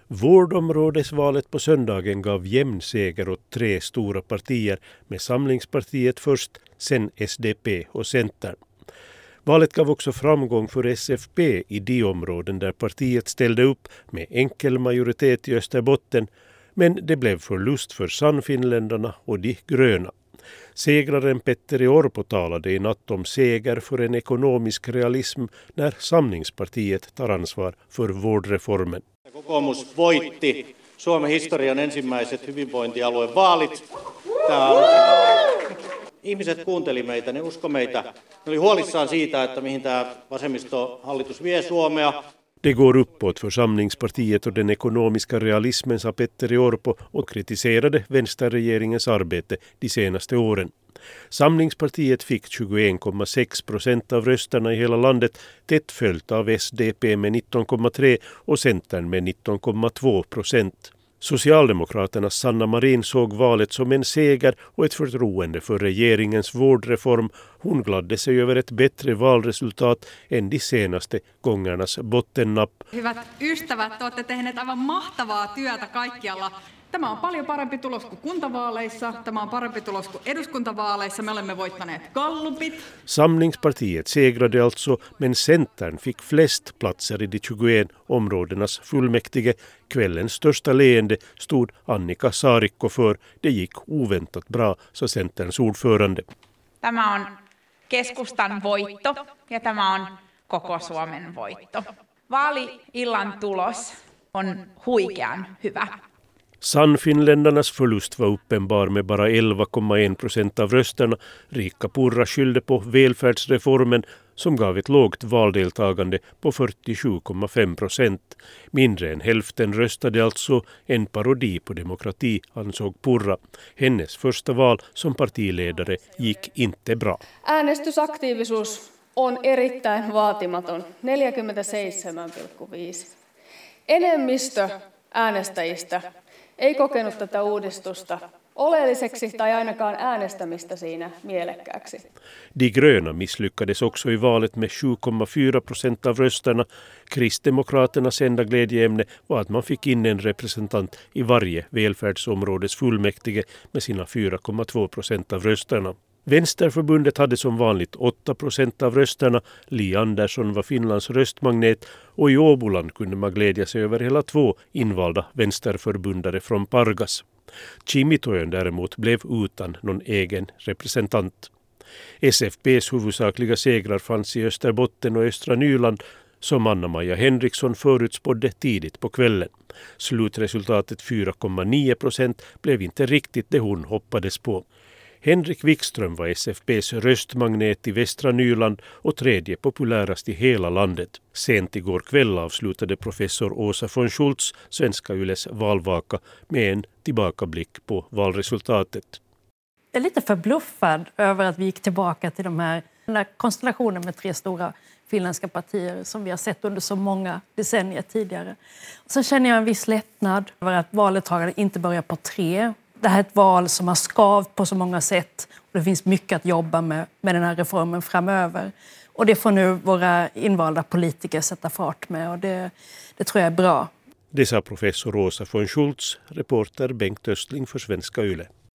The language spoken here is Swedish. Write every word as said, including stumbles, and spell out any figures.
Vårdområdesvalet på söndagen gav jämn seger åt tre stora partier med Samlingspartiet först, sen S D P och Centern. Valet gav också framgång för S F P i de områden där partiet ställde upp med enkel majoritet i Österbotten, men det blev förlust för Sannfinländarna och de gröna. Segraren Petteri Orpo talade i natt om seger för en ekonomisk realism när Samlingspartiet tar ansvar för vårdreformen. Kokoomus voitti Suomen historian ensimmäiset hyvinvointialuevaalit. Ihmiset kuunteli meitä, ne usko meitä. Ne oli huolissaan siitä, että mihin tämä vasemmistohallitus vie Suomea. Det går uppåt för Samlingspartiet och den ekonomiska realismen, sa Petteri Orpo och kritiserade vänsterregeringens arbete de senaste åren. Samlingspartiet fick tjugoen komma sex procent av rösterna i hela landet, tätt följt av S D P med nitton komma tre och Centern med nitton komma två procent. Socialdemokraternas Sanna Marin såg valet som en seger och ett förtroende för regeringens vårdreform. Hon gladde sig över ett bättre valresultat än de senaste gångernas bottennapp. Hyvät ystävät, te olette tehneet aivan mahtavaa työtä kaikkialla. Tämä on paljon parempi tulos kuin kuntavaaleissa, tämä on parempi tulos kuin eduskuntavaaleissa, me olemme voittaneet gallupit. Samlingspartiet segrade alltså, men Centern fick flest platser i de tjugoen områdenas fullmäktige. Kvällens största leende stod Annika Saarikko för. Det gick oväntat bra, sa Centerns ordförande. Tämä on keskustan voitto ja tämä on koko Suomen voitto. Vaali-illan tulos on huikean hyvä. Sannfinländarnas förlust var uppenbar med bara elva komma en procent av rösterna. Rika Purra skyllde på välfärdsreformen som gav ett lågt valdeltagande på fyrtiosju komma fem procent. Mindre än hälften röstade alltså, en parodi på demokrati, ansåg Purra. Hennes första val som partiledare gick inte bra. Äänestysaktiivisuus on erittäin vaatimaton, neljäkymmentäseitsemän pilkku viisi. Enemmistö äänestäjistä ei kokenut tätä uudistusta oleelliseksi tai ainakaan äänestämistä siinä mielekkääksi. De gröna misslyckades också i valet med sju komma fyra procent av rösterna. Kristdemokraternas enda glädjeämne var att man fick in en representant i varje välfärdsområdes fullmäktige med sina fyra komma två procent av rösterna. Vänsterförbundet hade som vanligt åtta procent av rösterna. Li Andersson var Finlands röstmagnet och i Åboland kunde man glädja sig över hela två invalda vänsterförbundare från Pargas. Kimitoön däremot blev utan någon egen representant. S F P:s huvudsakliga segrar fanns i Österbotten och Östra Nyland som Anna-Maja Henriksson förutspådde tidigt på kvällen. Slutresultatet fyra komma nio procent blev inte riktigt det hon hoppades på. Henrik Wikström var S F P:s röstmagnet i Västra Nyland och tredje populärast i hela landet. Sent igår kväll avslutade professor Åsa von Schultz Svenska Yles valvaka med en tillbakablick på valresultatet. Jag är lite förbluffad över att vi gick tillbaka till de här, den här konstellationen med tre stora finländska partier som vi har sett under så många decennier tidigare. Sen känner jag en viss lättnad över att valdeltagandet inte börjar på tre. Det här är ett val som har skavt på så många sätt. Och det finns mycket att jobba med med den här reformen framöver. Och det får nu våra invalda politiker sätta fart med. Och det, det tror jag är bra. Det sa professor Åsa von Schultz, reporter Bengt Östling för Svenska Yle.